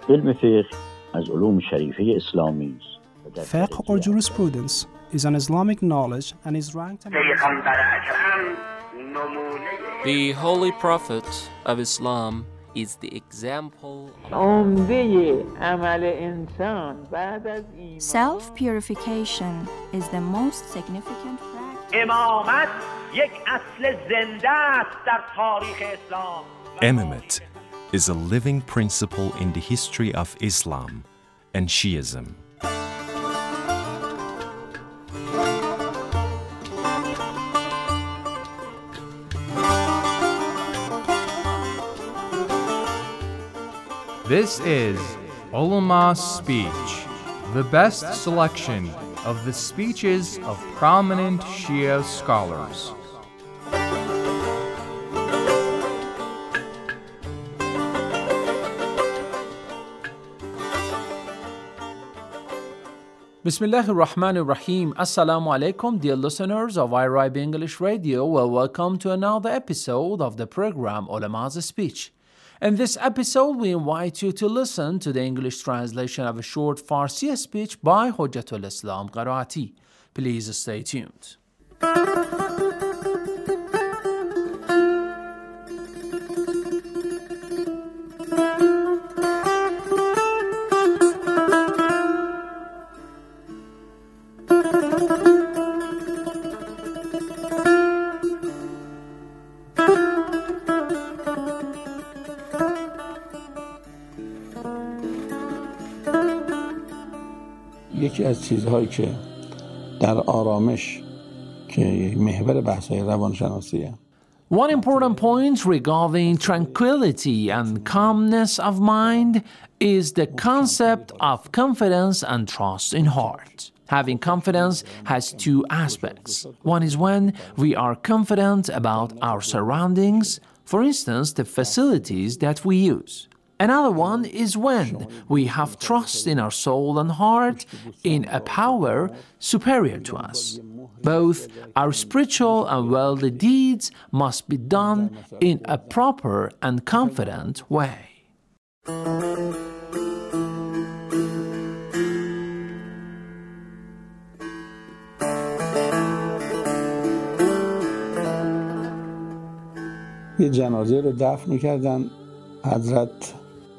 علم فقه از علوم شریفه اسلامی است. Fiqh or jurisprudence is an Islamic knowledge and is ranked The Holy Prophet of Islam is the example. Self-purification is the most significant practice. امامت یک اصل زنده است در تاریخ اسلام. Imamate is a living principle in the history of Islam and Shiism. This is Ulama Speech, the best selection of the speeches of prominent Shia scholars. Bismillah ar-Rahman ar-Rahim. Assalamu alaikum, dear listeners of iRibe English Radio. Well, welcome to another episode of the program Ulama's Speech. In this episode, we invite you to listen to the English translation of a short Farsi speech by Hujjatul Islam Qaraati. Please stay tuned. یکی از چیزهایی که در آرامش که محور بحث‌های روانشناسیه. One important point regarding tranquility and calmness of mind is the concept of confidence and trust in heart. Having confidence has two aspects. One is when we are confident about our surroundings, for instance, the facilities that we use. Another one is when we have trust in our soul and heart in a power superior to us. Both our spiritual and worldly deeds must be done in a proper and confident way. یه جنازه رو دفن می‌کردن حضرت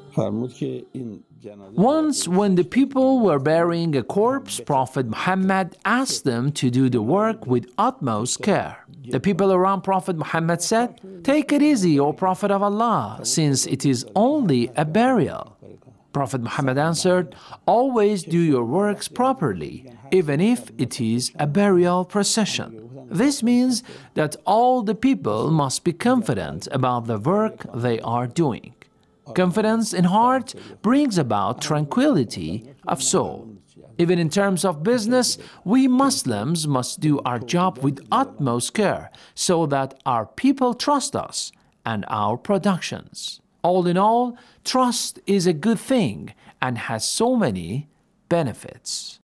Once, when the people were burying a corpse, Prophet Muhammad asked them to do the work with utmost care. The people around Prophet Muhammad said, "Take it easy, O Prophet of Allah, since it is only a burial." Prophet Muhammad answered, "Always do your works properly, even if it is a burial procession." This means that all the people must be confident about the work they are doing. Confidence in heart brings about tranquility of soul. Even in terms of business, we Muslims must do our job with utmost care so that our people trust us and our productions. All in all, trust is a good thing and has so many benefits.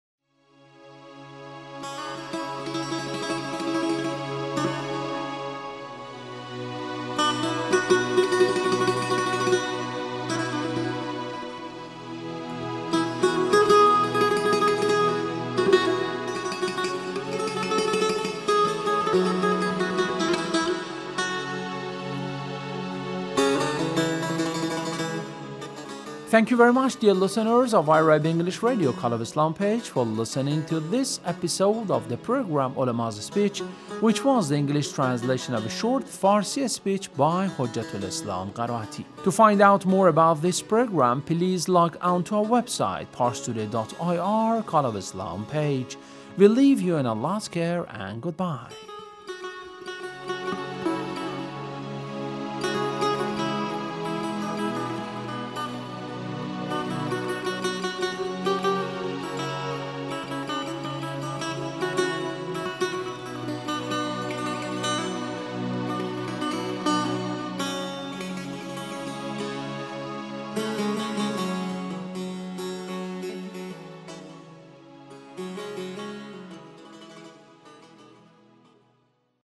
Thank you very much, dear listeners of iRibe English Radio Call of Islam page, for listening to this episode of the program Ulama's Speech, which was the English translation of a short Farsi speech by Hujjatul Islam Qaraati. To find out more about this program, please log on to our website, parstoday.ir Call of Islam page. We leave you in Allah's care and goodbye.